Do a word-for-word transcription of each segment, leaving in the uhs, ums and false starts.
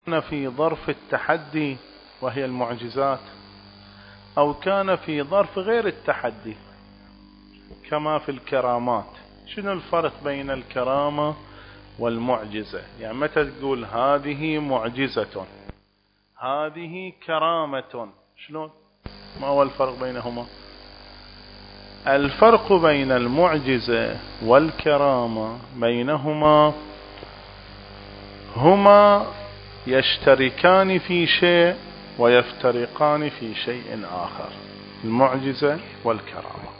كان في ظرف التحدي وهي المعجزات، أو كان في ظرف غير التحدي كما في الكرامات. شنو الفرق بين الكرامة والمعجزة؟ يعني متى تقول هذه معجزة هذه كرامة، شلون؟ ما هو الفرق بينهما؟ الفرق بين المعجزة والكرامة بينهما هما يشتركان في شيء ويفترقان في شيء آخر. المعجزة والكرامة،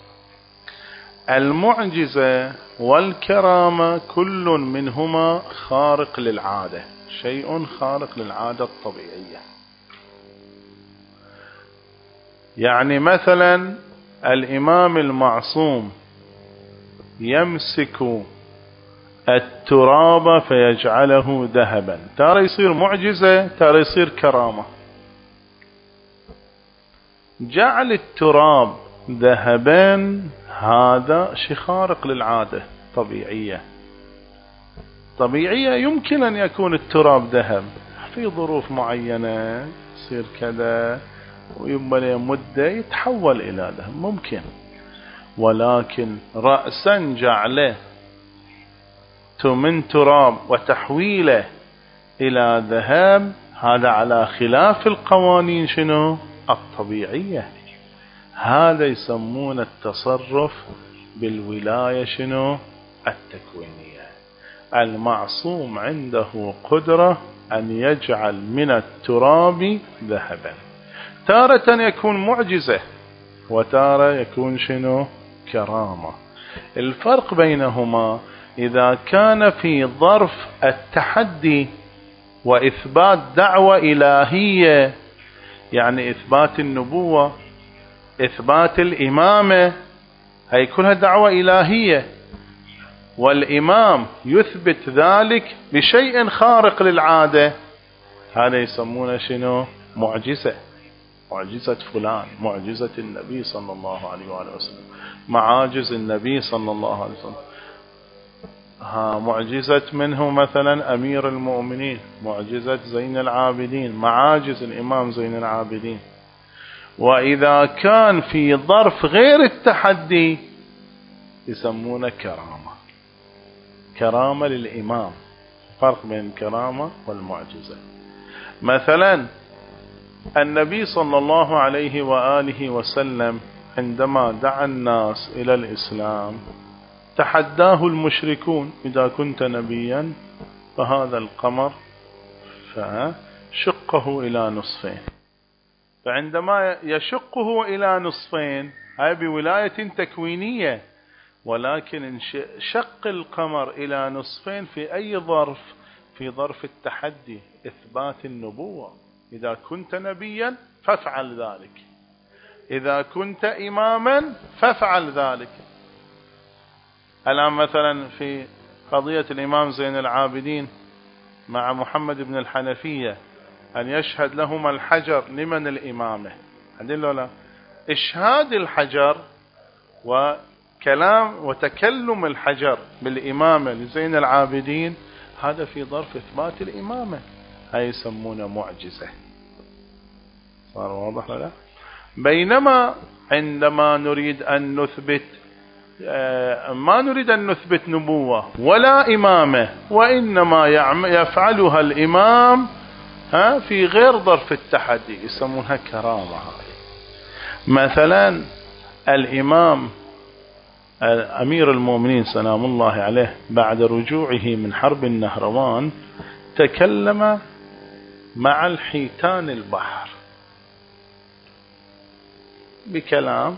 المعجزة والكرامة كل منهما خارق للعادة، شيء خارق للعادة الطبيعية. يعني مثلا الإمام المعصوم يمسك التراب فيجعله ذهبا، ترى يصير معجزة، ترى يصير كرامة. جعل التراب ذهبا هذا شيء خارق للعادة طبيعية طبيعية يمكن أن يكون التراب ذهب في ظروف معينة، يصير كذا ويبقى مدة يتحول إلى ذهب ممكن، ولكن رأسا جعله من تراب وتحويله إلى ذهب هذا على خلاف القوانين شنو الطبيعية. هذا يسمون التصرف بالولاية شنو التكوينية. المعصوم عنده قدرة أن يجعل من التراب ذهبا، تارة يكون معجزة وتارة يكون شنو كرامة. الفرق بينهما إذا كان في ظرف التحدي وإثبات دعوة إلهية، يعني إثبات النبوة، إثبات الإمامة، هي كلها دعوة إلهية، والإمام يثبت ذلك بشيء خارق للعادة، هذا يسمونه شنو معجزة. معجزة فلان، معجزة النبي صلى الله عليه وآله وسلم، معاجز النبي صلى الله عليه وسلم. ها معجزة منه مثلا أمير المؤمنين، معجزة زين العابدين، معاجز الإمام زين العابدين. وإذا كان في ظرف غير التحدي يسمونه كرامة، كرامة للإمام. فرق بين الكرامة والمعجزة. مثلا النبي صلى الله عليه وآله وسلم عندما دعا الناس إلى الإسلام تحداه المشركون: إذا كنت نبيا فهذا القمر فشقه إلى نصفين. فعندما يشقه إلى نصفين هاي بولاية تكوينية، ولكن شق القمر إلى نصفين في أي ظرف؟ في ظرف التحدي، إثبات النبوة. إذا كنت نبيا فافعل ذلك، إذا كنت إماما فافعل ذلك. الآن مثلا في قضية الإمام زين العابدين مع محمد بن الحنفية أن يشهد لهما الحجر لمن الإمامة، عندنا لا إشهاد الحجر وكلام وتكلم الحجر بالإمامة لزين العابدين هذا في ظرف إثبات الإمامة، هاي يسمونه معجزة. صار واضح ولا؟ بينما عندما نريد أن نثبت ما نريد أن نثبت نبوة ولا إمامة، وإنما يفعلها الإمام ها في غير ظرف التحدي يسمونها كرامة. مثلا الإمام أمير المؤمنين سلام الله عليه بعد رجوعه من حرب النهروان تكلم مع الحيتان البحر بكلام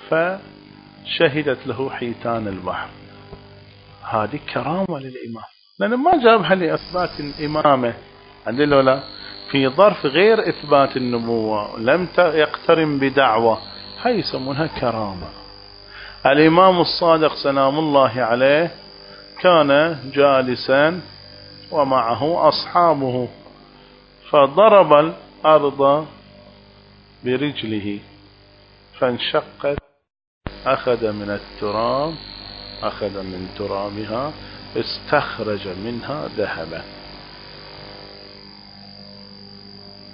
فشهدت له حيتان البحر. هذه كرامة للإمام، لأن ما جابها لإثبات الإمامة، عندنا لا في ظرف غير إثبات النبوة لم يقترن بدعوة، هاي يسمونها كرامة. الإمام الصادق سلام الله عليه كان جالسا ومعه أصحابه فضرب الأرض برجله فانشقت، أخذ من التراب أخذ من ترابها استخرج منها ذهبا.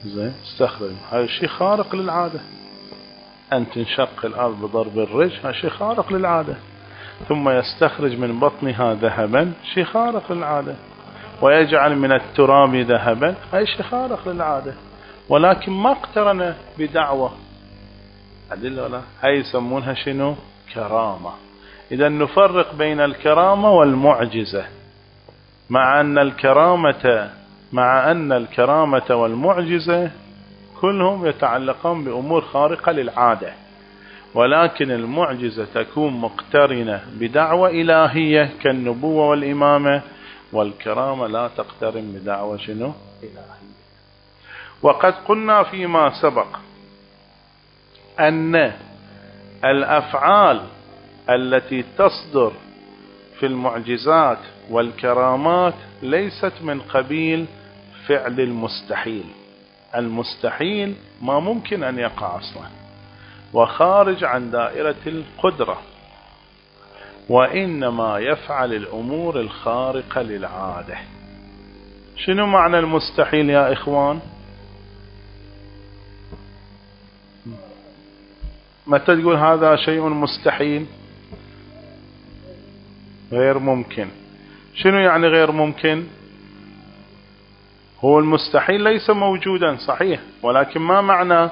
زين استخرج، هذا شيء خارق للعادة. أن تنشق الأرض بضرب الرجل، هذا شيء خارق للعادة. ثم يستخرج من بطنها ذهبا، شيء خارق للعادة. ويجعل من التراب ذهبا، هذا شيء خارق للعادة، ولكن ما اقترن بدعوة. أدلة ولا هاي يسمونها شنو؟ كرامة. إذا نفرق بين الكرامة والمعجزة، مع أن الكرامة مع أن الكرامة والمعجزة كلهم يتعلقون بأمور خارقة للعادة، ولكن المعجزة تكون مقترنة بدعوة إلهية كالنبوة والإمامة، والكرامة لا تقترن بدعوة شنو؟ إلهية. وقد قلنا فيما سبق أن الأفعال التي تصدر في المعجزات والكرامات ليست من قبيل فعل المستحيل. المستحيل ما ممكن أن يقع أصلا، وخارج عن دائرة القدرة، وإنما يفعل الأمور الخارقة للعادة. شنو معنى المستحيل يا إخوان؟ متى تقول هذا شيء مستحيل؟ غير ممكن. شنو يعني غير ممكن؟ هو المستحيل ليس موجودا صحيح، ولكن ما معنى؟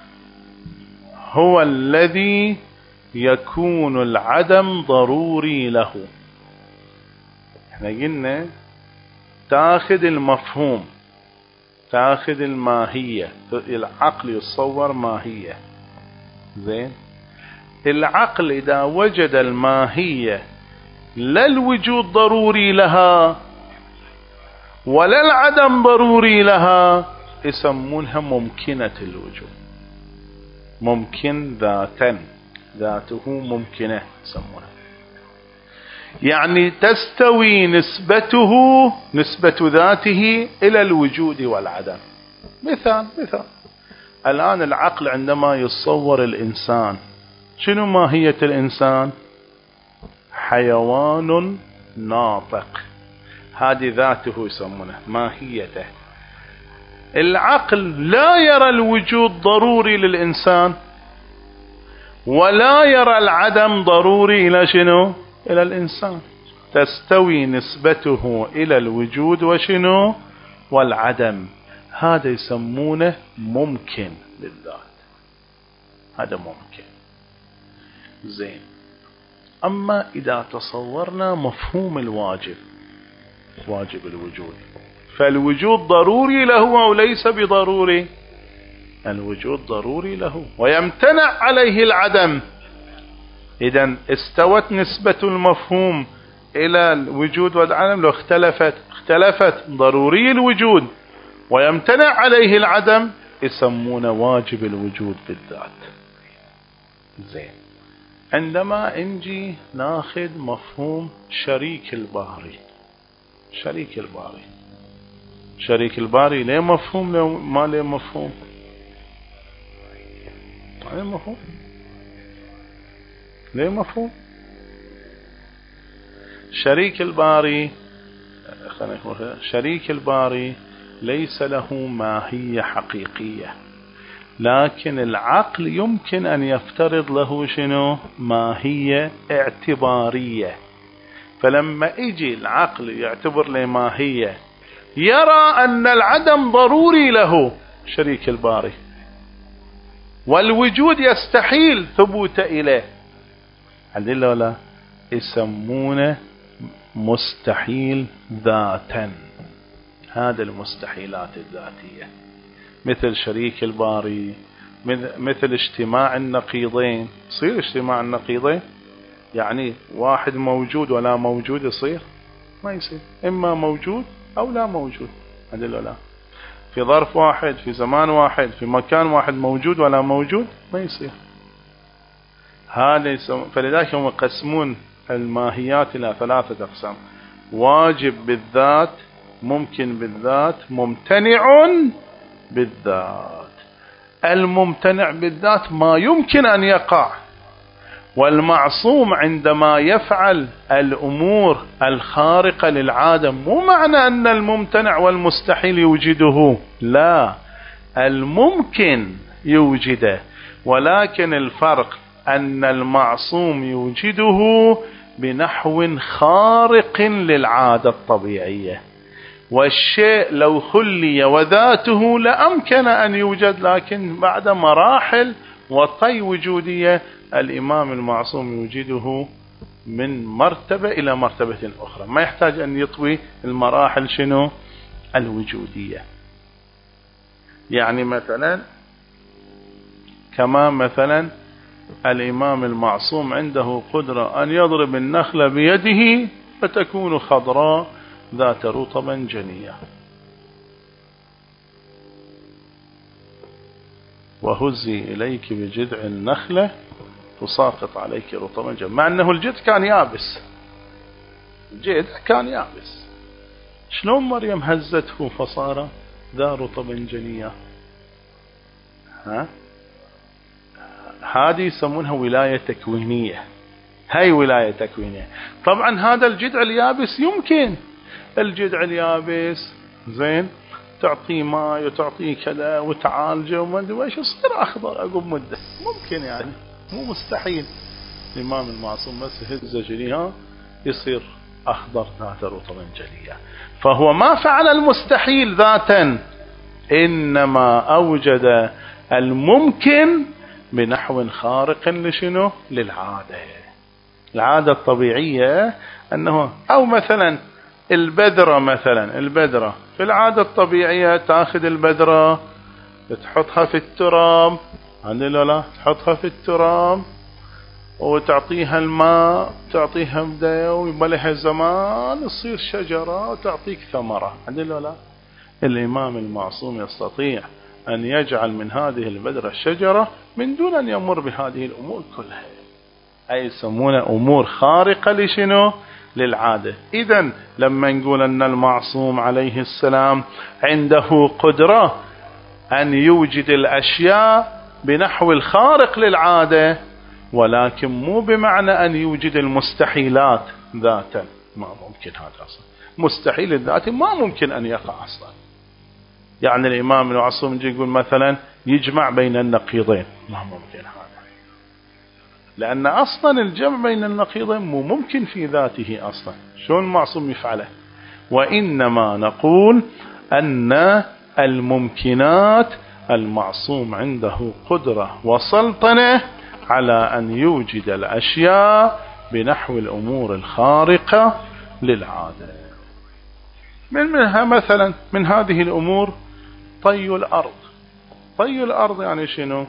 هو الذي يكون العدم ضروري له. احنا قلنا تاخذ المفهوم، تاخذ الماهية، العقل يتصور ماهية. زين، العقل إذا وجد الماهية لا الوجود ضروري لها ولا العدم ضروري لها، يسمونها ممكنة الوجود، ممكن ذاتا، ذاته ممكنة يسمونها. يعني تستوي نسبته، نسبة ذاته إلى الوجود والعدم. مثال مثال الآن العقل عندما يتصور الإنسان، شنو ماهية الإنسان؟ حيوان ناطق، هذه ذاته يسمونه ماهيته. العقل لا يرى الوجود ضروري للإنسان، ولا يرى العدم ضروري إلى شنو؟ إلى الإنسان. تستوي نسبته إلى الوجود وشنو؟ والعدم. هذا يسمونه ممكن للذات، هذا ممكن. زين، أما إذا تصورنا مفهوم الواجب، واجب الوجود، فالوجود ضروري له أو ليس بضروري؟ الوجود ضروري له، ويمتنع عليه العدم. إذن استوت نسبة المفهوم إلى الوجود والعدم. لو اختلفت اختلفت ضروري الوجود ويمتنع عليه العدم، يسمونه واجب الوجود بالذات. زين، عندما نجي ناخذ مفهوم شريك الباري، شريك الباري شريك الباري ليه مفهوم لو ما ليه مفهوم؟ ليه مفهوم؟ ليه مفهوم؟ شريك الباري، شريك الباري ليس له ماهية حقيقية، لكن العقل يمكن أن يفترض له شنو؟ ماهية اعتبارية. فلما يجي العقل يعتبر له ماهية، يرى أن العدم ضروري له شريك الباري، والوجود يستحيل ثبوت إليه. عدل ولا؟ يسمونه مستحيل ذاتا. هذا المستحيلات الذاتية، مثل شريك الباري، مثل اجتماع النقيضين. يصير اجتماع النقيضين؟ يعني واحد موجود ولا موجود يصير؟ ما يصير، إما موجود أو لا موجود. عدل ولا؟ في ظرف واحد، في زمان واحد، في مكان واحد موجود ولا موجود؟ ما يصير. هذا فلذلك هم يقسمون الماهيات إلى ثلاثة أقسام: واجب بالذات، ممكن بالذات، ممتنع بالذات. الممتنع بالذات ما يمكن أن يقع، والمعصوم عندما يفعل الأمور الخارقة للعادة. مو معنى أن الممتنع والمستحيل يوجده، لا، الممكن يوجده، ولكن الفرق أن المعصوم يوجده بنحو خارق للعادة الطبيعية، والشيء لو خلي وذاته لأمكن أن يوجد، لكن بعد مراحل وطي وجودية الإمام المعصوم يوجده من مرتبة إلى مرتبة أخرى، ما يحتاج أن يطوي المراحل شنو الوجودية. يعني مثلا كما مثلا الإمام المعصوم عنده قدرة أن يضرب النخلة بيده فتكون خضراء ذات رطبا جنية، وهزي إليك بجذع النخلة تساقط عليك رطبا جنية، مع أنه الجذع كان يابس، الجذع كان يابس، شلون مريم هزته فصار ذا رطبا جنية؟ ها هذه يسمونها ولاية تكوينية، هاي ولاية تكوينية. طبعا هذا الجذع اليابس يمكن الجذع اليابس زين تعطيه ماء وتعطيه كذا وتعالجه وما ادري ايش يصير اخضر عقب مده، ممكن يعني مو مستحيل. الامام المعصوم بس هزه جنيها يصير اخضر ذات رطبا جنية، فهو ما فعل المستحيل ذاتا، انما اوجد الممكن بنحو خارق لشنو للعادة. العادة الطبيعية أنه أو مثلا البذرة، مثلا البذرة في العادة الطبيعية تأخذ البذرة تحطها في التراب، عندنا لا تحطها في التراب وتعطيها الماء تعطيها بداية ويبلها زمان تصير شجرة وتعطيك ثمرة، عندنا لا. الإمام المعصوم يستطيع أن يجعل من هذه البذرة الشجرة من دون أن يمر بهذه الأمور كلها، أي يسمونها أمور خارقة لشنو للعادة. إذن لما نقول أن المعصوم عليه السلام عنده قدرة أن يوجد الأشياء بنحو الخارق للعادة، ولكن مو بمعنى أن يوجد المستحيلات ذاتا، ما ممكن هذا أصلا، مستحيل الذاتي ما ممكن أن يقع أصلا. يعني الإمام المعصوم يقول مثلا يجمع بين النقيضين، ما ممكن هذا، لأن أصلا الجمع بين النقيضين مو ممكن في ذاته أصلا، شلون المعصوم يفعله؟ وإنما نقول أن الممكنات المعصوم عنده قدرة وسلطنة على أن يوجد الأشياء بنحو الأمور الخارقة للعادة. من منها مثلا من هذه الأمور طي الأرض. طي الأرض يعني شنو؟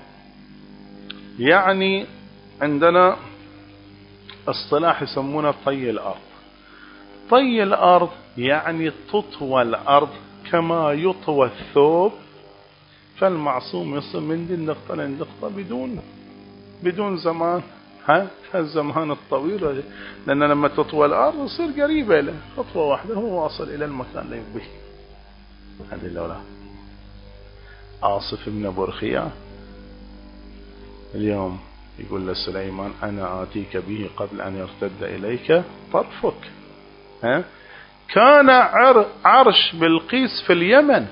يعني عندنا اصطلاح يسمونه طي الأرض. طي الأرض يعني تطوى الأرض كما يطوى الثوب، فالمعصوم يصل من دي النقطة للنقطة بدون بدون زمان، ها الزمان الطويل، لأن لما تطوى الأرض يصير قريبة له، خطوة واحدة هو واصل إلى المكان اللي يبيه. هذه الأولى. عاصف بن برخية اليوم يقول لسليمان أنا آتيك به قبل أن يرتد إليك طرفك. ها؟ كان عرش بلقيس في اليمن،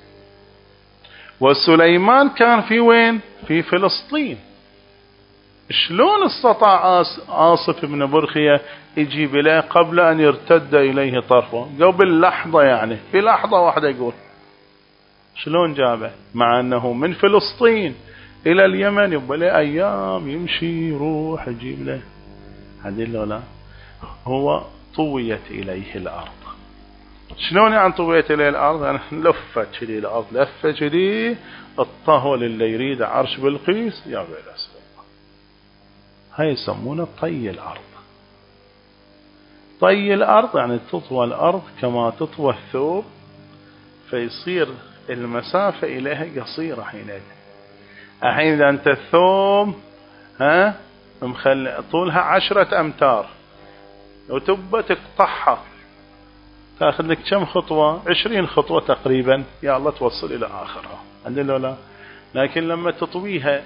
وسليمان كان في وين؟ في فلسطين. شلون استطاع عاصف بن برخية يجيب إليه قبل أن يرتد إليه طرفه؟ قبل لحظة، يعني في لحظة واحدة. يقول شلون جابه مع أنه من فلسطين إلى اليمن؟ يبقى له أيام يمشي يروح يجيب له. هذه لا، هو طويت إليه الأرض. شلون يعني طويت إليه الأرض؟ يعني لفت شدي الأرض لفت شدي، الطهول اللي يريد عرش بلقيس يا بيلاس. هاي يسمونه طي الأرض. طي الأرض يعني تطوى الأرض كما تطوى الثوب، فيصير المسافة إليها قصيرة حينئذ. الحين إذا أنت الثوب ها مخلي طولها عشرة أمتار وتبى تقطعها، تأخذ لك كم خطوة؟ عشرين خطوة تقريبا، يا الله توصل إلى آخرها. عندنا لا، لكن لما تطويها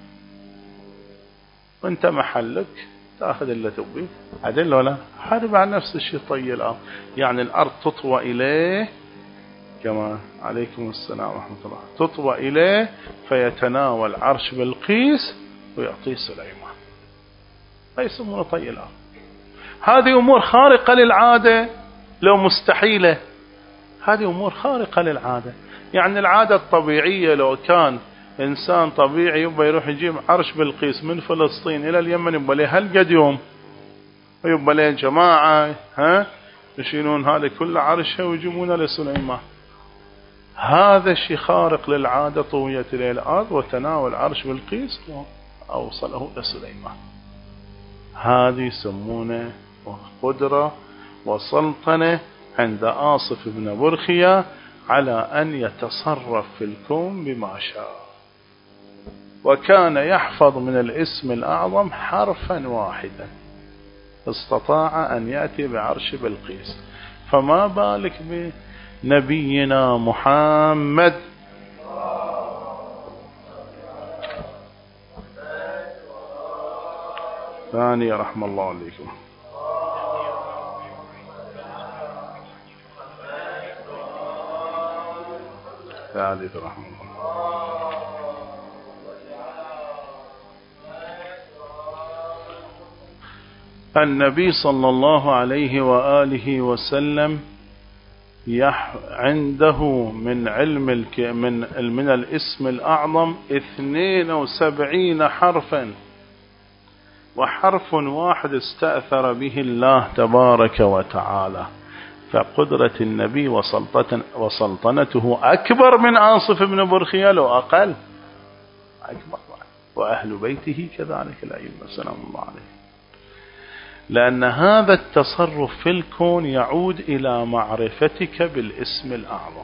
وانت محلك تأخذ اللي تبيه. عدل ولا هذا بعد نفس الشيء طي الأرض، يعني الأرض تطوى إليه كما عليكم السلام ورحمة الله تطوى إليه فيتناول عرش بلقيس ويعطيه سليمان. فيسمونه طي الأرض. هذه أمور خارقة للعادة لو مستحيلة. هذه أمور خارقة للعادة. يعني العادة الطبيعية لو كان إنسان طبيعي يبقى يروح يجيب عرش بلقيس من فلسطين إلى اليمن يبقى له هالقد يوم، ويبقى له جماعة ها يشيلون هذا كل عرشه ويجيبونه لسليمان. هذا الشيء خارق للعادة، طويت إلى الأرض وتناول عرش بلقيس وأوصله لسليمان. هذه يسمونه قدرة وسلطنة عند آصف بن برخيا على أن يتصرف في الكون بما شاء. وكان يحفظ من الاسم الأعظم حرفا واحدا، استطاع أن يأتي بعرش بلقيس. فما بالك بنبينا محمد ثانية رحمة الله عليكم. ثالث رحمة الله. النبي صلى الله عليه وآله وسلم يح عنده من علم الك من من الاسم الأعظم اثنين وسبعين حرفا، وحرف واحد استأثر به الله تبارك وتعالى. فقدرة النبي وسلطنته أكبر من آصف بن برخيا لو أقل أكبر، وأهل بيته كذلك الأئمة سلام الله عليه. لأن هذا التصرف في الكون يعود إلى معرفتك بالاسم الأعظم،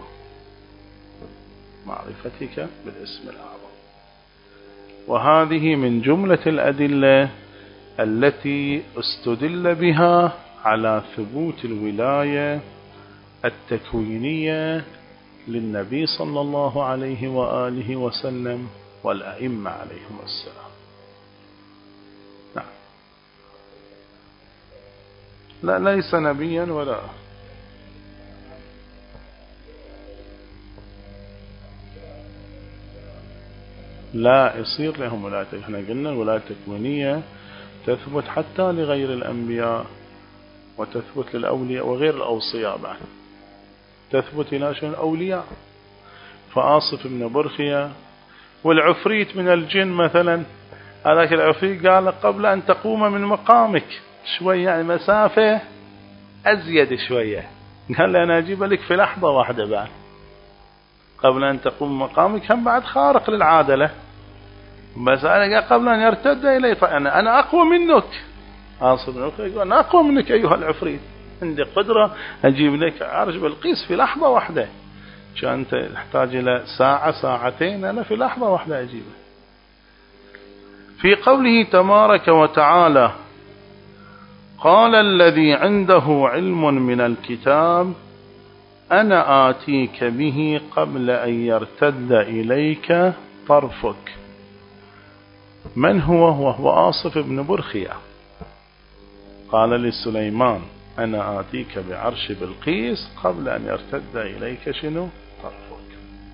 معرفتك بالاسم الأعظم. وهذه من جملة الأدلة التي استدل بها على ثبوت الولاية التكوينية للنبي صلى الله عليه وآله وسلم والأئمة عليهم السلام. نعم. لا ليس نبيا ولا لا يصير لهم ولاية. احنا قلنا الولاية التكوينية تثبت حتى لغير الأنبياء، وتثبت للأولياء وغير الأوصياء بعد، تثبت إلى شأن الأولياء. فآصف بن برخيا والعفريت من الجن مثلا، هذاك العفريت قال قبل أن تقوم من مقامك شوية، يعني مسافة أزيد شوية، قال لي أنا أجيب لك في لحظة واحدة بعد قبل أن تقوم مقامك، هم بعد خارق للعادلة. بس أنا قبل أن يرتد إلي فأنا أنا أقوى منك. آصف بن برخيا يقول أنا أقوى منك أيها العفريت، عندي قدرة أجيب لك عرش بلقيس في لحظة واحدة، شو أنت تحتاج إلى ساعة ساعتين، أنا في لحظة واحدة أجيبه. في قوله تبارك وتعالى قال الذي عنده علم من الكتاب أنا آتيك به قبل أن يرتد إليك طرفك. من هو؟ وهو آصف بن برخيا. قال لسليمان أنا آتيك بعرش بلقيس قبل أن يرتد إليك شنو؟ طرفك.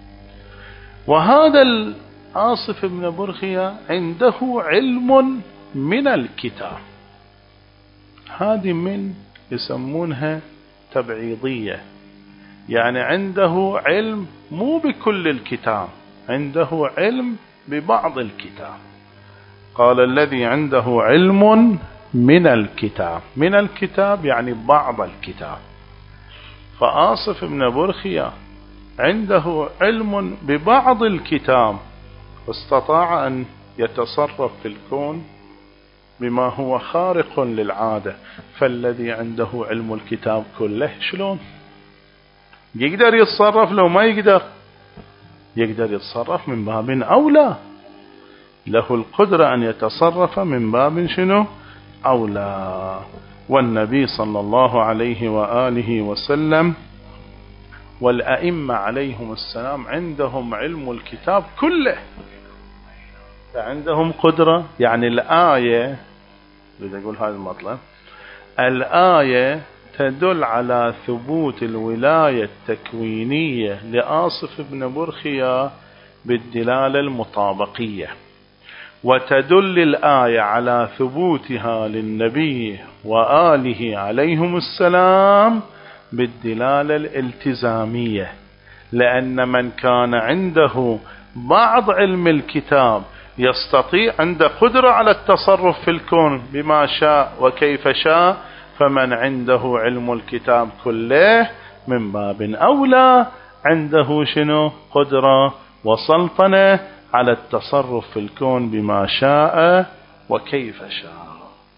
وهذا آصف بن برخيا عنده علم من الكتاب. هذه من يسمونها تبعيضية، يعني عنده علم مو بكل الكتاب، عنده علم ببعض الكتاب. قال الذي عنده علم من الكتاب، من الكتاب يعني بعض الكتاب. فآصف بن برخيا عنده علم ببعض الكتاب، واستطاع أن يتصرف في الكون بما هو خارق للعادة. فالذي عنده علم الكتاب كله شلون يقدر يتصرف؟ لو ما يقدر يقدر يتصرف من باب أولى، له القدرة أن يتصرف من باب شنو؟ أولى. والنبي صلى الله عليه وآله وسلم والأئمة عليهم السلام عندهم علم الكتاب كله، فعندهم قدرة. يعني الآية بدي أقول هذا المطلب، الآية تدل على ثبوت الولاية التكوينية لآصف بن برخيا بالدلالة المطابقية، وتدل الآية على ثبوتها للنبي وآله عليهم السلام بالدلالة الالتزامية، لأن من كان عنده بعض علم الكتاب يستطيع، عنده قدرة على التصرف في الكون بما شاء وكيف شاء، فمن عنده علم الكتاب كله من باب أولى عنده شنو؟ قدرة وسلطنة على التصرف في الكون بما شاء وكيف شاء.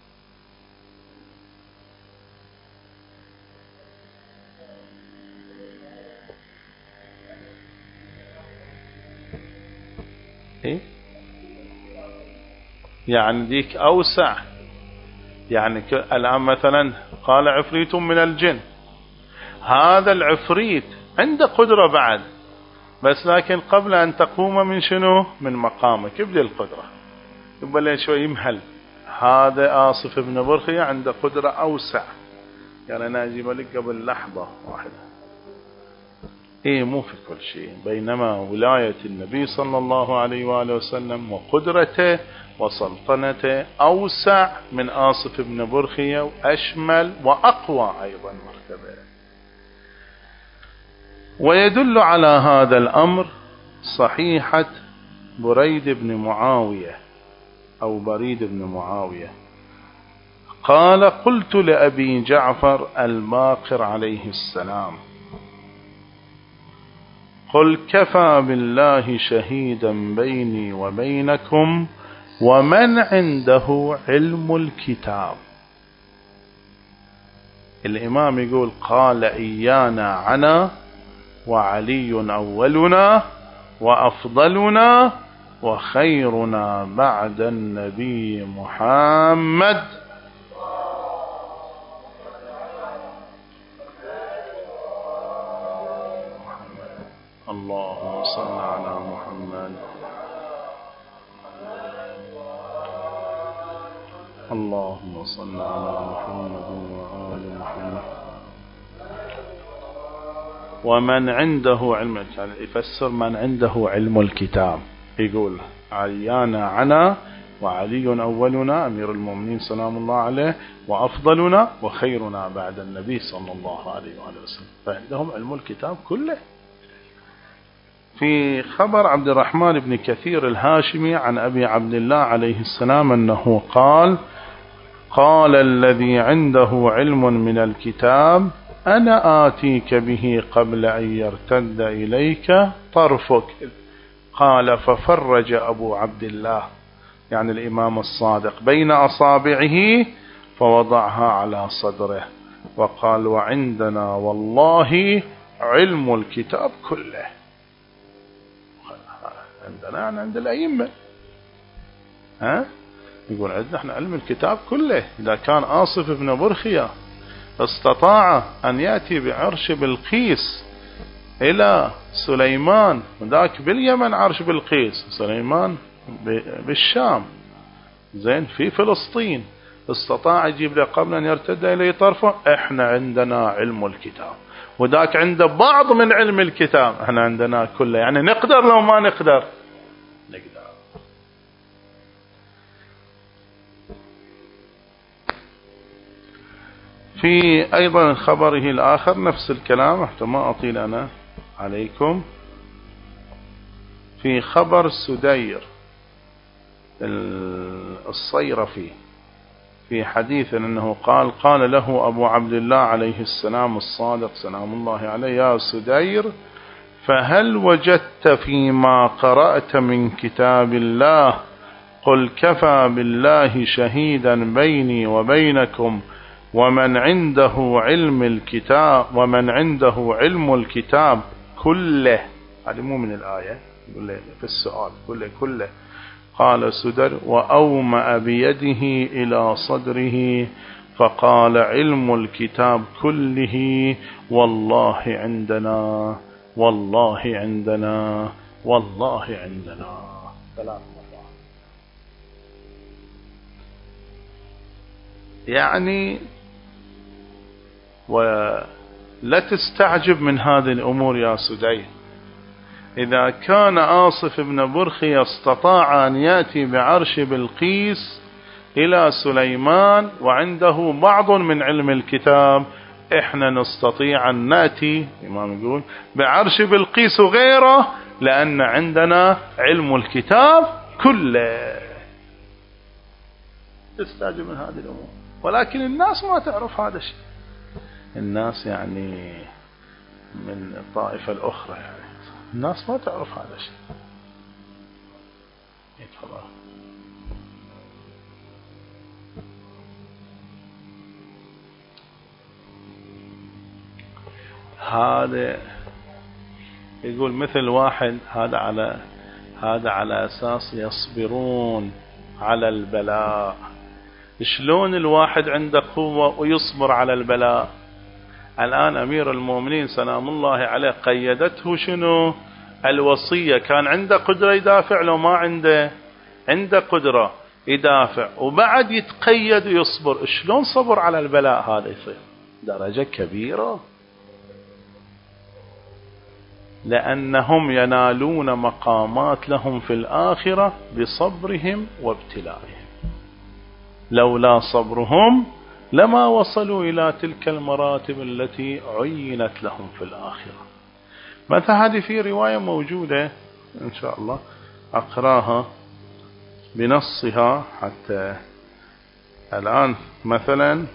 إيه؟ يعني ديك أوسع، يعني الآن مثلا قال عفريت من الجن، هذا العفريت عنده قدرة بعد، بس لكن قبل أن تقوم من شنو؟ من مقامك يبدأ القدرة، يبقى شوي يمهل. هذا آصف بن برخيا عنده قدرة أوسع، يعني أنا أجيب لك قبل لحظة واحدة. إيه مو في كل شيء، بينما ولاية النبي صلى الله عليه وآله وسلم وقدرته وسلطنته أوسع من آصف بن برخيا، وأشمل وأقوى أيضا مرتبة. ويدل على هذا الأمر صحيحة بريد بن معاوية أو بريد بن معاوية، قال: قلت لأبي جعفر الباقر عليه السلام: قل كفى بالله شهيدا بيني وبينكم ومن عنده علم الكتاب. الإمام يقول: قال إيانا عنا وعلي أولنا وأفضلنا وخيرنا بعد النبي محمد. اللهم صل على محمد. اللهم صل على محمد وآل محمد. ومن عنده علم الكتاب، يفسر من عنده علم الكتاب، يقول: عليانا عنا وعلي أولنا أمير المؤمنين سلام الله عليه وأفضلنا وخيرنا بعد النبي صلى الله عليه وآله وسلم، فعندهم علم الكتاب كله. في خبر عبد الرحمن بن كثير الهاشمي عن أبي عبد الله عليه السلام أنه قال: قال الذي عنده علم من الكتاب: أنا آتيك به قبل أن يرتد إليك طرفك. قال: ففرج أبو عبد الله، يعني الإمام الصادق، بين أصابعه فوضعها على صدره وقال: وعندنا والله علم الكتاب كله. عندنا يعني عند الأئمة، ها يقول عندنا احنا علم الكتاب كله. إذا كان آصف بن برخيا استطاع أن يأتي بعرش بلقيس إلى سليمان، وذاك باليمن عرش بلقيس، سليمان بالشام، زين في فلسطين، استطاع يجيب له قبل أن يرتد إليه طرفه. احنا عندنا علم الكتاب، وذاك عنده بعض من علم الكتاب، احنا عندنا كله. يعني نقدر لو ما نقدر نقدر. في أيضا خبره الآخر نفس الكلام، حتى ما أطيل أنا عليكم. في خبر سدير الصيرفي في حديث أنه قال: قال له أبو عبد الله عليه السلام الصادق سلام الله عليه: يا سدير، فهل وجدت فيما قرأت من كتاب الله قل كفى بالله شهيدا بيني وبينكم ومن عنده علم الكتاب ومن عنده علم الكتاب كله؟ هذه مو من الآية، يقول له في السؤال كله كله. قال سدر: وأومأ بيده إلى صدره فقال: علم الكتاب كله والله عندنا والله عندنا والله عندنا. ثلاث مرات. يعني ولا تستعجب من هذه الأمور يا سدي. إذا كان آصف بن برخي استطاع أن يأتي بعرش بلقيس إلى سليمان وعنده بعض من علم الكتاب، إحنا نستطيع أن نأتي الإمام يقول بعرش بلقيس وغيره، لأن عندنا علم الكتاب كله. تستعجب من هذه الأمور، ولكن الناس ما تعرف هذا الشيء. الناس يعني من الطائفة الأخرى، يعني الناس ما تعرف هذا الشيء. يتفضل. هذا يقول مثل واحد هذا على هذا على أساس يصبرون على البلاء. شلون الواحد عنده قوة ويصبر على البلاء؟ الآن أمير المؤمنين سلام الله عليه قيدته شنو؟ الوصية. كان عنده قدرة يدافع لو ما عنده؟ عنده قدرة يدافع وبعد يتقيد ويصبر. شلون صبر على البلاء هذا يصير؟ درجة كبيرة، لأنهم ينالون مقامات لهم في الآخرة بصبرهم وابتلائهم. لولا صبرهم لما وصلوا إلى تلك المراتب التي عينت لهم في الآخرة. مثلا هذه في رواية موجودة إن شاء الله أقراها بنصها حتى الآن. مثلا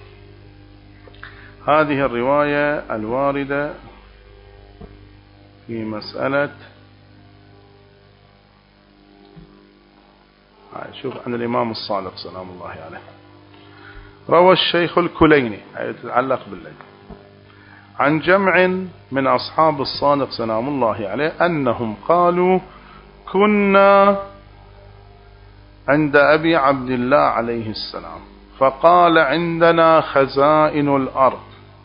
هذه الرواية الواردة في مسألة، شوف عن الإمام الصادق سلام الله عليه. روى الشيخ الكليني يتعلق بالليل عن جمع من أصحاب الصادق سلام الله عليه أنهم قالوا كنا عند أبي عبد الله عليه السلام فقال عندنا خزائن الأرض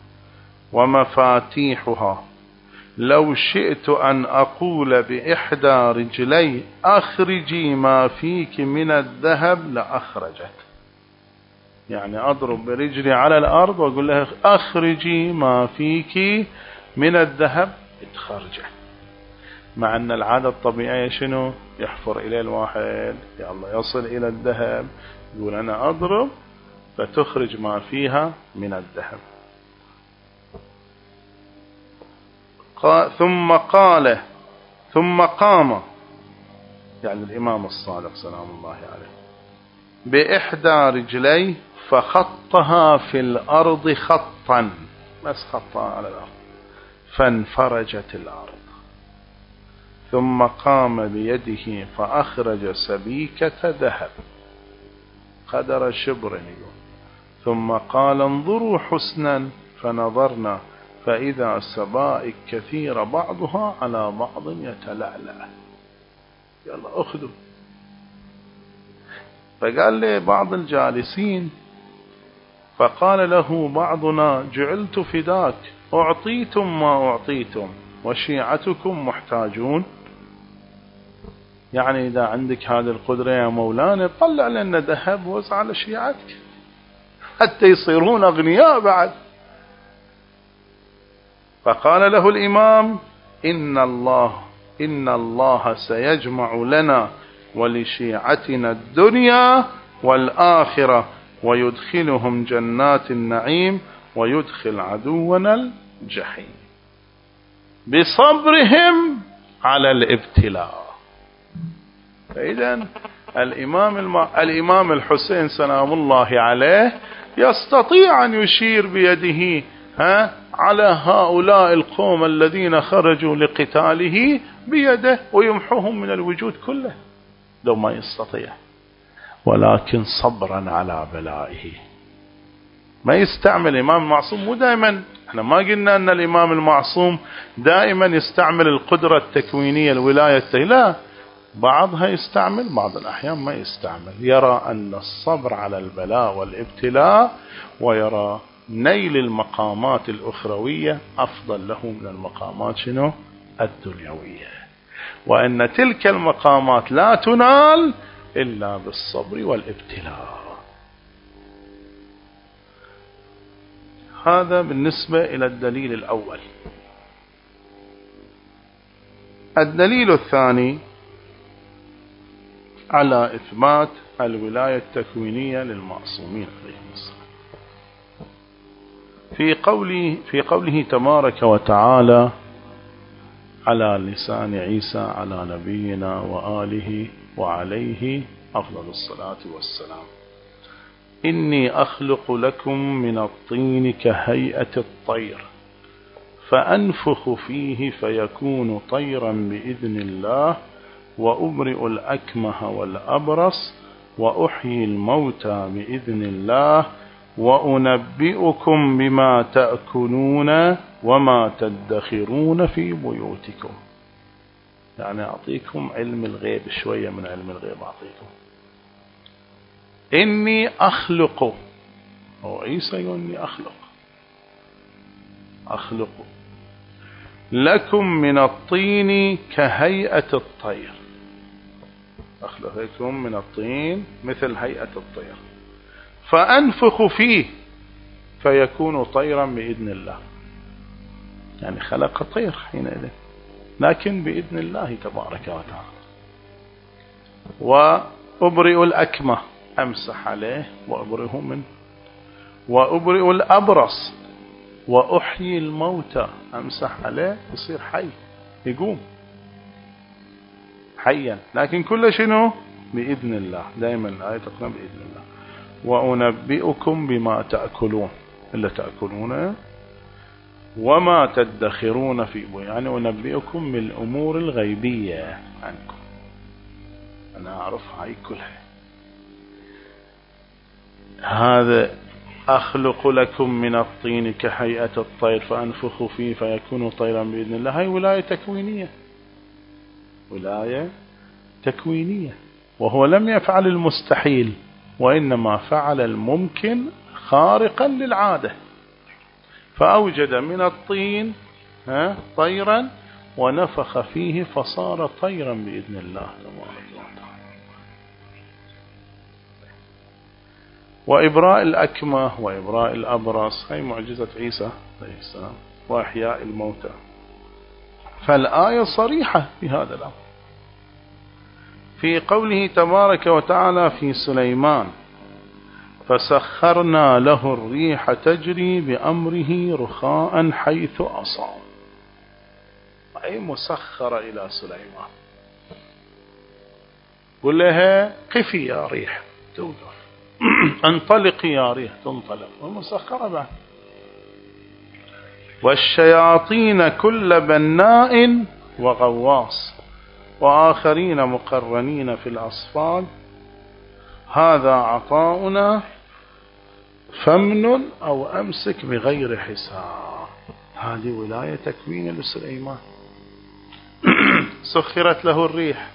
ومفاتيحها، لو شئت أن أقول بإحدى رجلي أخرجي ما فيك من الذهب لأخرجت. يعني أضرب برجلي على الأرض وأقول لها أخرجي ما فيك من الذهب تخرجه. مع أن العادة الطبيعية شنو؟ يحفر إليه الواحد يا الله يصل إلى الذهب، يقول أنا أضرب فتخرج ما فيها من الذهب. ثم قال ثم قام يعني الإمام الصادق سلام الله عليه بإحدى رجليه فخطها في الأرض خطا، بس خطها على الأرض فانفرجت الأرض. ثم قام بيده فأخرج سبيكة ذهب قدر شبر، ثم قال انظروا حسنا، فنظرنا فإذا سبائك كثير بعضها على بعض يتلألأ، يلا أخذوا. فقال لي بعض الجالسين، فقال له بعضنا جعلت فداك، أعطيتم ما أعطيتم وشيعتكم محتاجون. يعني إذا عندك هذه القدرة يا مولانا طلع لنا ذهب وزع على شيعتك حتى يصيرون أغنياء بعد. فقال له الإمام إن الله إن الله سيجمع لنا ولشيعتنا الدنيا والآخرة ويدخلهم جنات النعيم ويدخل عدونا الجحيم بصبرهم على الابتلاء. فإذا الإمام, الم... الإمام الحسين سلام الله عليه يستطيع أن يشير بيده ها على هؤلاء القوم الذين خرجوا لقتاله بيده ويمحوهم من الوجود كله لو ما يستطيع، ولكن صبرا على بلائه. ما يستعمل الإمام المعصوم، مو دائما، احنا ما قلنا أن الإمام المعصوم دائما يستعمل القدرة التكوينية الولاية، لا، بعضها يستعمل بعض الأحيان ما يستعمل. يرى أن الصبر على البلاء والابتلاء ويرى نيل المقامات الأخروية أفضل له من المقامات شنو؟ الدنيوية، وأن تلك المقامات لا تنال إلا بالصبر والابتلاء. هذا بالنسبة إلى الدليل الأول. الدليل الثاني على إثبات الولاية التكوينية للمعصومين عليهم السلام في قوله, في قوله تبارك وتعالى على لسان عيسى على نبينا وآله وعليه أفضل الصلاة والسلام: إني أخلق لكم من الطين كهيئة الطير فأنفخ فيه فيكون طيرا بإذن الله وأبرئ الأكمه والأبرص وأحيي الموتى بإذن الله وأنبئكم بما تأكلون وما تدخرون في بيوتكم. يعني أعطيكم علم الغيب، شوية من علم الغيب أعطيكم. إني أخلق، أو عيسى يقول إني أخلق أخلق لكم من الطين كهيئة الطير، أخلق لكم من الطين مثل هيئة الطير فأنفخ فيه فيكون طيرا بإذن الله. يعني خلق طير حينئذ، لكن بإذن الله تبارك وتعالى. وأبرئ الأكمه، أمسح عليه وأبرئه منه. وأبرئ الأبرص وأحيي الموتى، أمسح عليه يصير حي، يقوم حيا، لكن كل شنو بإذن الله. دائما الآية تقول بإذن الله. وأنبئكم بما تأكلون، إلا تأكلون وما تدخرون في بيوتكم. يعني أنبئكم بالأمور الغيبية عنكم، أنا أعرفها هاي كلها. هذا أخلق لكم من الطين كهيئة الطير فأنفخ فيه فيكون طيرا بإذن الله. هاي ولاية تكوينية، ولاية تكوينية. وهو لم يفعل المستحيل، وإنما فعل الممكن خارقا للعادة، فأوجد من الطين طيرا ونفخ فيه فصار طيرا بإذن الله تبارك وتعالى. وإبراء الأكمه وإبراء الأبرص هي معجزة عيسى عليه السلام، وإحياء الموتى. فالآية صريحة في هذا الأمر. في قوله تبارك وتعالى في سليمان: فسخرنا له الريح تجري بأمره رخاء حيث أصاب. أي مسخرة إلى سليمان، قل لها قفي يا ريح توقف، انطلقي يا ريح تنطلق، ومسخرة بعد. والشياطين كل بناء وغواص وآخرين مقرنين في الأصفاد هذا عطاؤنا فمن أو أمسك بغير حساب. هذه ولاية تكوين لسليمان. سخرت له الريح،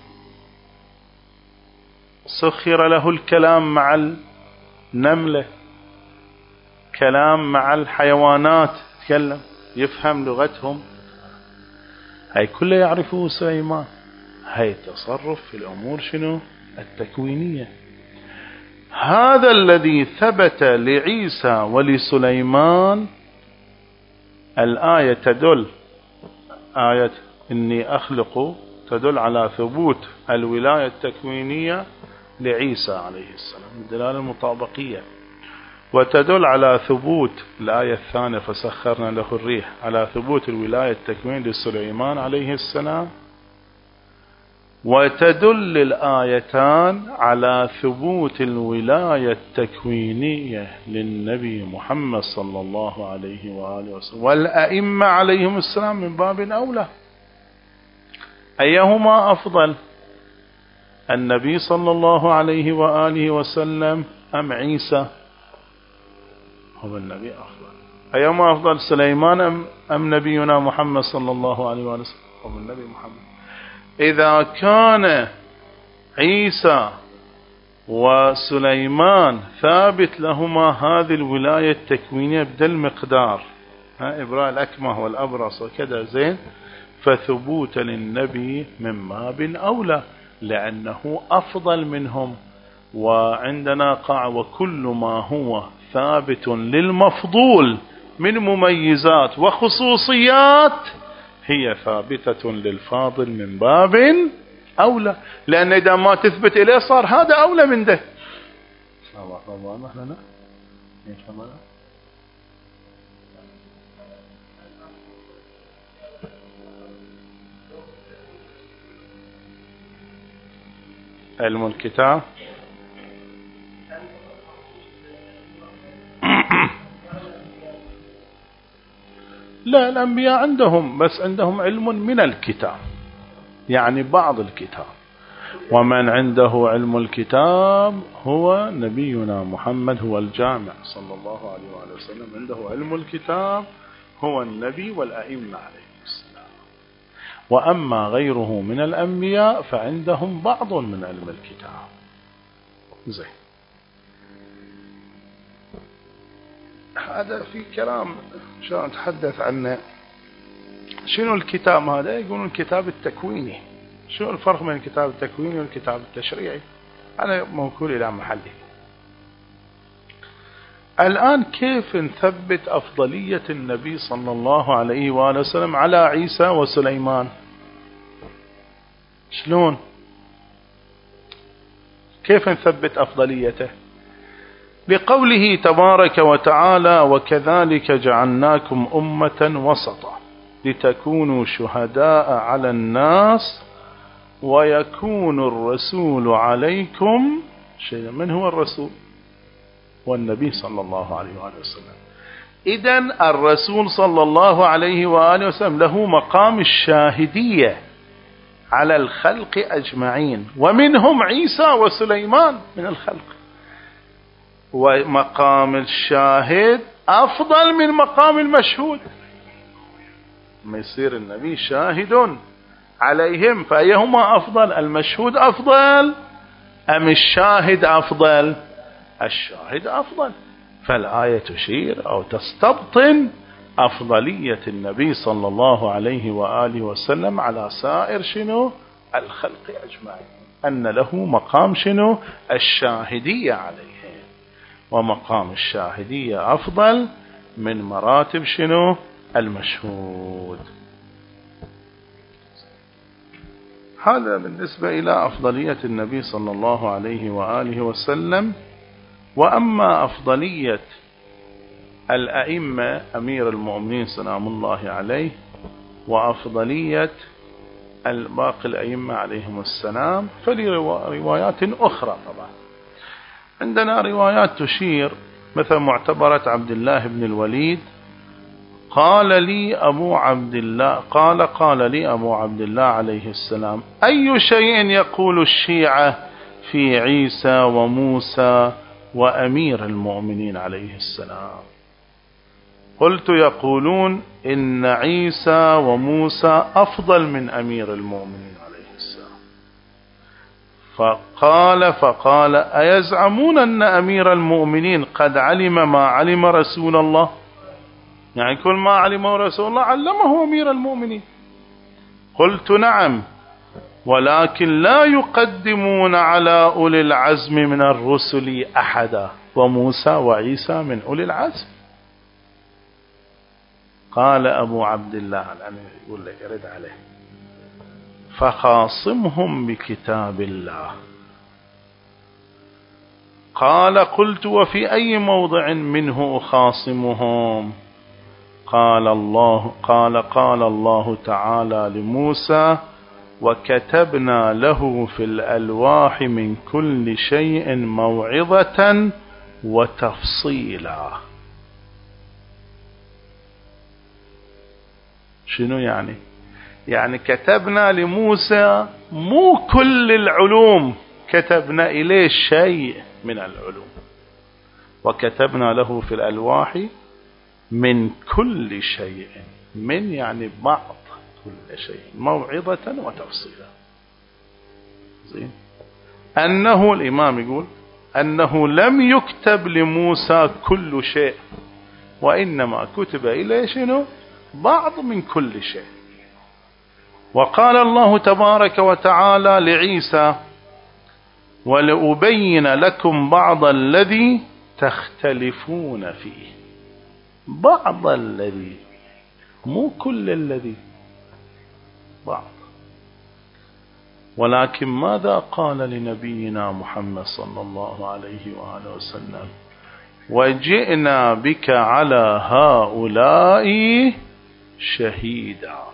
سخر له الكلام مع النملة، كلام مع الحيوانات، تكلم يفهم لغتهم، هاي كله يعرفه سليمان. هاي تصرف في الأمور شنو التكوينية. هذا الذي ثبت لعيسى ولسليمان. الآية تدل، آية إني أخلق تدل على ثبوت الولاية التكوينية لعيسى عليه السلام الدلالة المطابقية، وتدل على ثبوت الآية الثانية فسخرنا له الريح على ثبوت الولاية التكوين لسليمان عليه السلام. وتدل الآيتان على ثبوت الولاية التكوينية للنبي محمد صلى الله عليه وآله وسلم والأئمة عليهم السلام من باب أولى. أيهما أفضل، النبي صلى الله عليه وآله وسلم أم عيسى؟ هو النبي أفضل. أيهما أفضل، سليمان أم, أم نبينا محمد صلى الله عليه وآله وسلم؟ هو النبي محمد. إذا كان عيسى وسليمان ثابت لهما هذه الولاية التكوينية بدل مقدار إبراء الأكمه والأبرص وكذا زين، فثبوت للنبي من باب أولى لأنه أفضل منهم. وعندنا قاع وكل ما هو ثابت للمفضول من مميزات وخصوصيات هي ثابتة للفاضل من باب أولى، لأن إذا ما تثبت إليه صار هذا أولى من ده. علم الكتاب لا، الأنبياء عندهم، بس عندهم علم من الكتاب، يعني بعض الكتاب. ومن عنده علم الكتاب هو نبينا محمد، هو الجامع صلى الله عليه وآله وسلم. عنده علم الكتاب هو النبي والأئمة عليه السلام. وأما غيره من الأنبياء فعندهم بعض من علم الكتاب. زين، هذا في كلام شو نتحدث عنه. شنو الكتاب هذا؟ يقولون الكتاب التكويني. شو الفرق بين الكتاب التكويني والكتاب التشريعي؟ أنا موكول إلى محله. الآن كيف نثبت أفضلية النبي صلى الله عليه وآله وسلم على عيسى وسليمان؟ شلون؟ كيف نثبت أفضليته؟ بقوله تبارك وتعالى: وكذلك جعلناكم أمة وسطا لتكونوا شهداء على الناس ويكون الرسول عليكم شيئا. من هو الرسول؟ والنبي صلى الله عليه وآله وسلم. إذن الرسول صلى الله عليه وآله وسلم له مقام الشاهدية على الخلق أجمعين، ومنهم عيسى وسليمان من الخلق. ومقام الشاهد أفضل من مقام المشهود. ما يصير النبي شاهد عليهم، فأيهما أفضل؟ المشهود أفضل أم الشاهد أفضل؟ الشاهد أفضل. فالآية تشير أو تستبطن أفضلية النبي صلى الله عليه وآله وسلم على سائر شنو الخلق أجمعين، أن له مقام شنو الشاهدية عليه، ومقام الشاهدية أفضل من مراتب شنو المشهود. هذا بالنسبة إلى أفضلية النبي صلى الله عليه وآله وسلم. وأما أفضلية الأئمة أمير المؤمنين سلام الله عليه وأفضلية الباقي الأئمة عليهم السلام فلروايات أخرى. طبعا عندنا روايات تشير، مثل معتبرة عبد الله بن الوليد قال لي أبو عبد الله قال قال لي أبو عبد الله عليه السلام: أي شيء يقول الشيعة في عيسى وموسى وأمير المؤمنين عليه السلام؟ قلت: يقولون إن عيسى وموسى أفضل من أمير المؤمنين عليه السلام. فقال فقال أيزعمون أن أمير المؤمنين قد علم ما علم رسول الله؟ يعني كل ما علمه رسول الله علمه أمير المؤمنين. قلت: نعم، ولكن لا يقدمون على أولي العزم من الرسل أحدا، وموسى وعيسى من أولي العزم. قال أبو عبد الله الآن يقول لك يرد عليه: فخاصمهم بكتاب الله. قال: قلت: وفي أي موضع منه أخاصمهم؟ قال الله قال قال الله تعالى لموسى: وكتبنا له في الألواح من كل شيء موعظة وتفصيلا. شنو يعني؟ يعني كتبنا لموسى مو كل العلوم، كتبنا إليه شيء من العلوم. وكتبنا له في الألواح من كل شيء، من يعني بعض كل شيء، موعظة وتفصيلا. زين. أنه الإمام يقول أنه لم يكتب لموسى كل شيء، وإنما كتب إليه شنو بعض من كل شيء. وقال الله تبارك وتعالى لعيسى: ولأبين لكم بعض الذي تختلفون فيه. بعض الذي، مو كل الذي، بعض. ولكن ماذا قال لنبينا محمد صلى الله عليه وآله وسلم؟ وجئنا بك على هؤلاء شهيدا.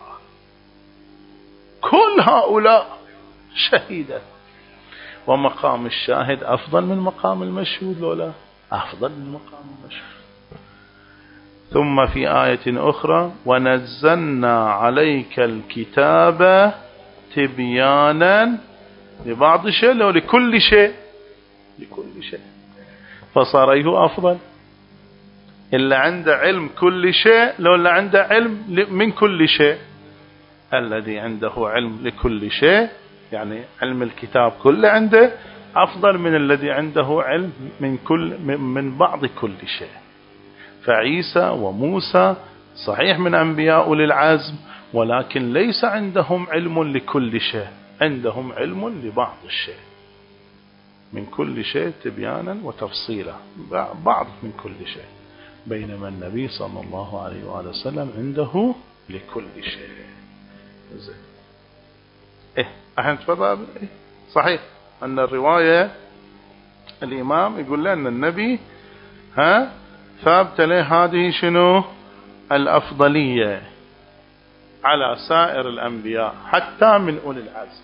كل هؤلاء شهيدا. ومقام الشاهد أفضل من مقام المشهود لولا؟ أفضل من مقام المشهود. ثم في آية أخرى ونزلنا عليك الكتاب تبيانا لبعض شيء لو لكل شيء، لكل شيء. فصار أيه أفضل؟ إلا عنده علم كل شيء لو اللي عنده علم من كل شيء؟ الذي عنده علم لكل شيء يعني علم الكتاب كله عنده أفضل من الذي عنده علم من كل من بعض كل شيء. فعيسى وموسى صحيح من أنبياء أولي العزم، ولكن ليس عندهم علم لكل شيء، عندهم علم لبعض الشيء، من كل شيء تبيانا وتفصيلا، بعض من كل شيء. بينما النبي صلى الله عليه وآله وسلم عنده لكل شيء. زين. إيه أحنا تفضل. إيه صحيح أن الرواية الإمام يقول لنا النبي ها ثابت له هذه شنو الأفضلية على سائر الأنبياء حتى من أولي العزم.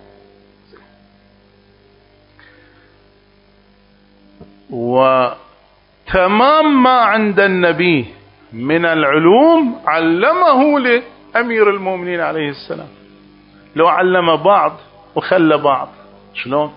وتمام ما عند النبي من العلوم علمه لأمير المؤمنين عليه السلام. لو علم بعض وخلى بعض شلون؟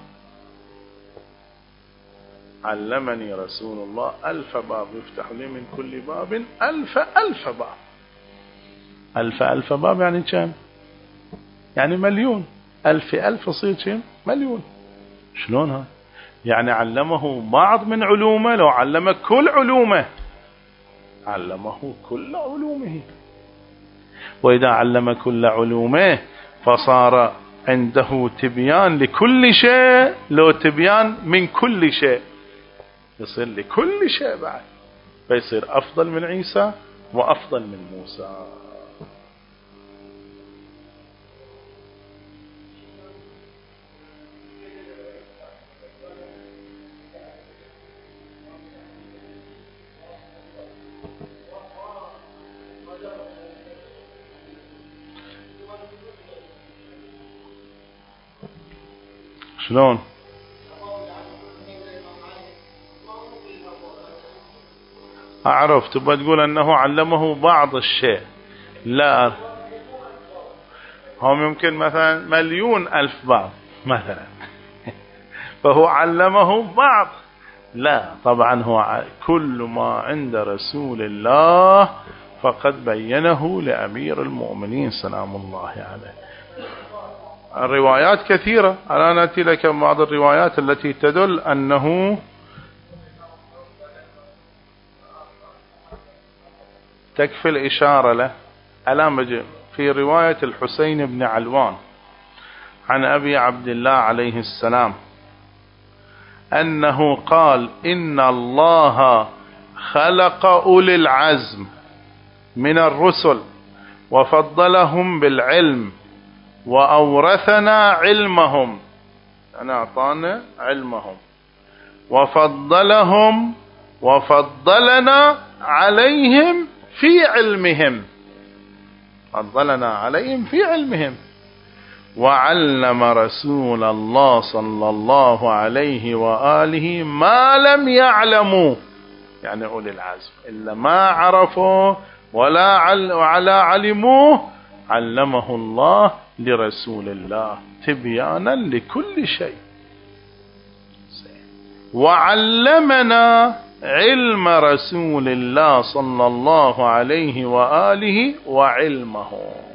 علمني رسول الله ألف باب يفتح لي من كل باب ألف ألف باب. ألف ألف باب يعني كم؟ يعني مليون. ألف ألف يصير كم؟ مليون. شلون ها؟ يعني علمه بعض من علومه. لو علم كل علومه علمه كل علومه. وإذا علم كل علومه فصار عنده تبيان لكل شيء. لو تبيان من كل شيء يصير لكل شيء بعد، فيصير أفضل من عيسى وأفضل من موسى. شلون؟ أعرف تبغى تقول أنه علمه بعض الشيء. لا، هم يمكن مثلا مليون ألف باب مثلا فهو علمه بعض. لا طبعا هو كل ما عند رسول الله فقد بينه لأمير المؤمنين سلام الله عليه. الروايات كثيرة. أنا نأتي لك بعض الروايات التي تدل أنه تكفي الإشارة له. ألام في رواية الحسين بن علوان عن أبي عبد الله عليه السلام أنه قال إن الله خلق أولي العزم من الرسل وفضلهم بالعلم وأورثنا علمهم، أنا أعطانا علمهم وفضلهم وفضلنا عليهم في علمهم، فضلنا عليهم في علمهم. وعلم رسول الله صلى الله عليه وآله ما لم يعلموا، يعني أولي العزم إلا ما عرفوا ولا على علموه علمه الله لرسول الله تبيانا لكل شيء. وعلمنا علم رسول الله صلى الله عليه وآله وعلمه،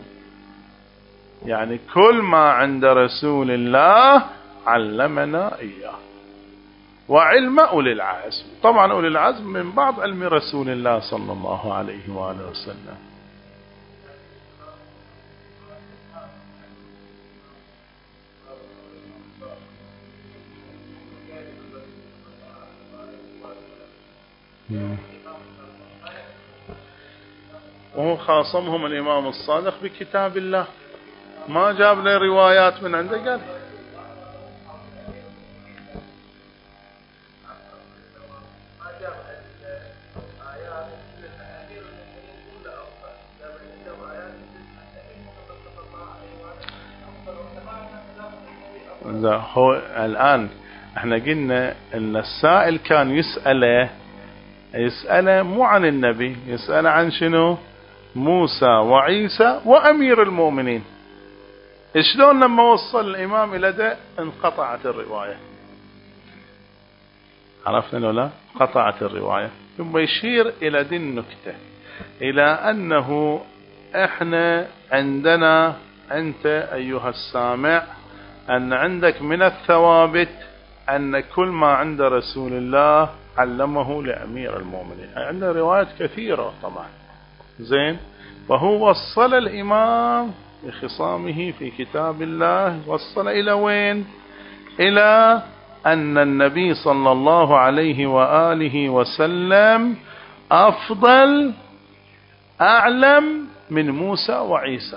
يعني كل ما عند رسول الله علمنا إياه. وعلم أولي العزم، طبعا أولي العزم من بعض علم رسول الله صلى الله عليه وآله وسلم. وهو خاصمهم الإمام الصادق بكتاب الله، ما جاب له روايات من عنده. قال هو الآن احنا قلنا ان السائل كان يسأله يسأله مو عن النبي، يسأله عن شنو؟ موسى وعيسى وأمير المؤمنين. شلون لما وصل الإمام إلى ده انقطعت الرواية؟ عرفنا لو لا؟ قطعت الرواية. ثم يشير إلى دي النكتة، إلى أنه احنا عندنا أنت أيها السامع أن عندك من الثوابت أن كل ما عند رسول الله علمه لأمير المؤمنين. عندنا روايات كثيرة طبعا زين. فهو وصل الإمام بخصامه في كتاب الله، وصل إلى وين؟ إلى أن النبي صلى الله عليه وآله وسلم أفضل أعلم من موسى وعيسى،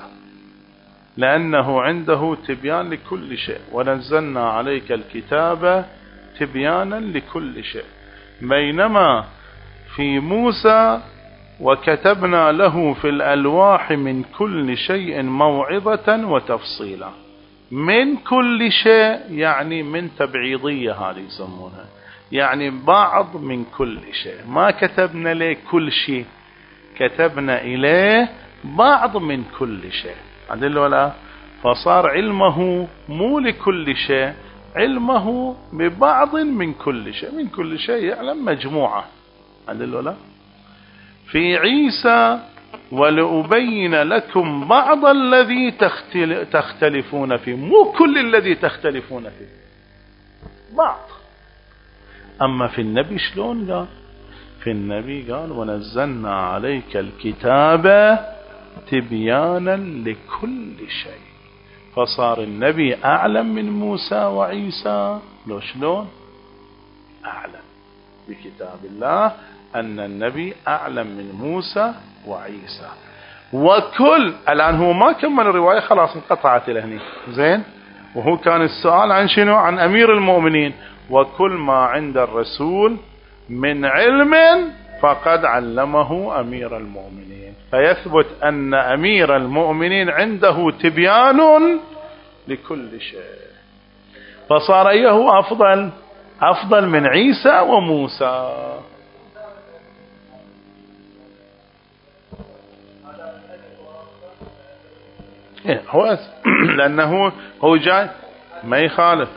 لأنه عنده تبيان لكل شيء، ونزلنا عليك الكتاب تبيانا لكل شيء. بينما في موسى وكتبنا له في الألواح من كل شيء موعظة وتفصيلا. من كل شيء يعني من تبعيضية، هذه يسمونها، يعني بعض من كل شيء. ما كتبنا له كل شيء، كتبنا إليه بعض من كل شيء. عدل ولا؟ فصار علمه مو لكل شيء، علمه ببعض من كل شيء. من كل شيء يعلم مجموعة. عدل ولا؟ في عيسى ولأبين لكم بعض الذي تختلفون فيه، مو كل الذي تختلفون فيه، بعض. أما في النبي شلون قال؟ في النبي قال ونزلنا عليك الكتاب تبيانا لكل شيء. فصار النبي أعلم من موسى وعيسى. لو شلون؟ أعلم بكتاب الله أن النبي أعلم من موسى وعيسى. وكل الآن هو ما كمل الرواية، خلاص انقطعت لهني زين. وهو كان السؤال عن شنو؟ عن أمير المؤمنين. وكل ما عند الرسول من علم فقد علمه أمير المؤمنين. فيثبت أن أمير المؤمنين عنده تبيان لكل شيء. فصار أيه أفضل؟ أفضل من عيسى وموسى. هو لأنه هو جاي ما يخالف.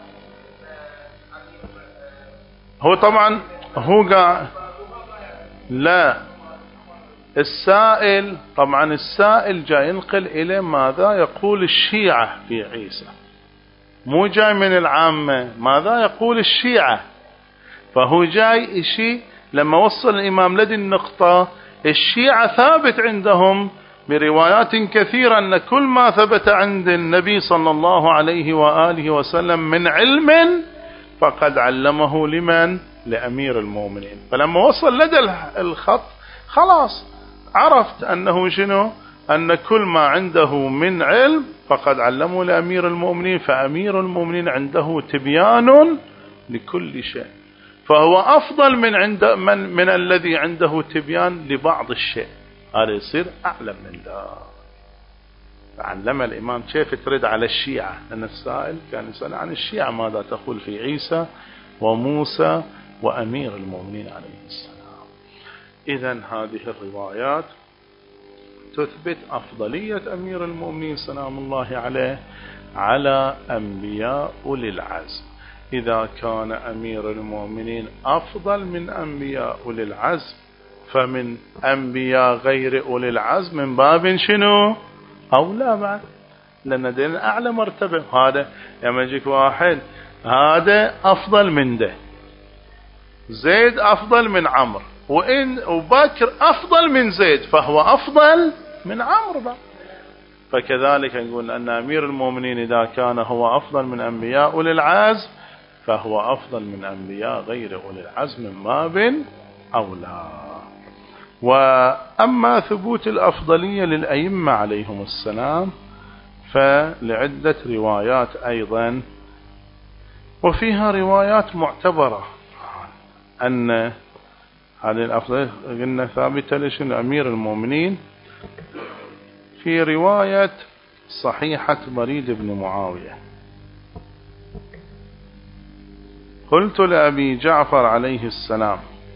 هو طبعا هو قاعد لا السائل طبعا السائل جاي ينقل إليه ماذا يقول الشيعة في عيسى، مو جاي من العامة. ماذا يقول الشيعة؟ فهو جاي إشي لما وصل الإمام لدي النقطة. الشيعة ثابت عندهم بروايات كثيرة أن كل ما ثبت عند النبي صلى الله عليه وآله وسلم من علم فقد علمه لمن؟ لأمير المؤمنين. فلما وصل لدى الخط خلاص عرفت أنه شنو؟ أن كل ما عنده من علم فقد علمه لأمير المؤمنين. فأمير المؤمنين عنده تبيان لكل شيء، فهو أفضل من عند من, من الذي عنده تبيان لبعض الشيء. هذا يصير أعلم من ذا. علم الإمام. كيف ترد على الشيعة؟ أن السائل كان يسأل عن الشيعة ماذا تقول في عيسى وموسى وأمير المؤمنين عليه السلام. إذن هذه الروايات تثبت أفضلية أمير المؤمنين سلام الله عليه على أنبياء أولي العزم. إذا كان أمير المؤمنين أفضل من أنبياء أولي العزم، فمن أنبياء غير أولي العزم من باب شنو؟ أولى بعد، لأن دين أعلى مرتبة. هذا لما يجيك واحد هذا أفضل من ده، زيد أفضل من عمرو، وإن وبكر أفضل من زيد، فهو أفضل من عمرو بقى. فكذلك نقول أن أمير المؤمنين إذا كان هو أفضل من أنبياء أولي العزم فهو أفضل من أنبياء غير أولي العزم من باب أولى. وأما ثبوت الأفضلية للأئمة عليهم السلام فلعدة روايات أيضا، وفيها روايات معتبرة أن هذه الأفضلية قلنا ثابتة لأمير المؤمنين في رواية صحيحة بريد بن معاوية: قلت لأبي جعفر عليه السلام: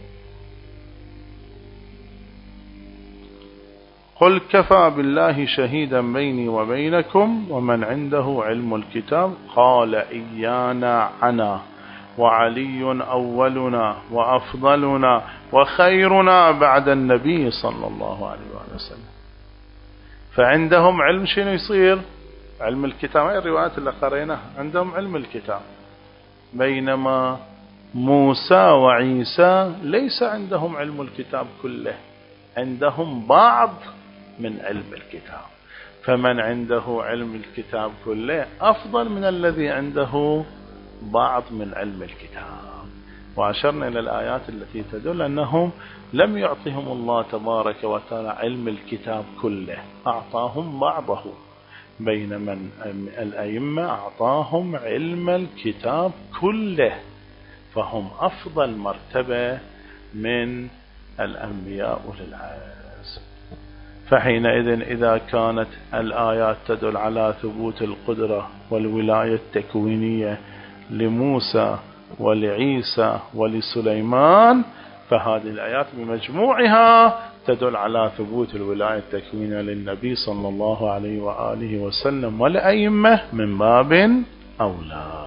قل كفى بالله شهيدا بيني وبينكم ومن عنده علم الكتاب، قال إيانا عنا، وعلي أولنا وأفضلنا وخيرنا بعد النبي صلى الله عليه وسلم. فعندهم علم شنو يصير؟ علم الكتاب. هاي الروايات اللي قريناها عندهم علم الكتاب، بينما موسى وعيسى ليس عندهم علم الكتاب كله، عندهم بعض من علم الكتاب. فمن عنده علم الكتاب كله أفضل من الذي عنده بعض من علم الكتاب. وأشرنا إلى الآيات التي تدل أنهم لم يعطهم الله تبارك وتعالى علم الكتاب كله، أعطاهم بعضه، بينما الأئمة أعطاهم علم الكتاب كله، فهم أفضل مرتبة من الأنبياء أولي العزم. فحينئذ إذا كانت الآيات تدل على ثبوت القدرة والولاية التكوينية لموسى ولعيسى ولسليمان، فهذه الآيات بمجموعها تدل على ثبوت الولاية التكوينية للنبي صلى الله عليه وآله وسلم والأئمة من باب أولى.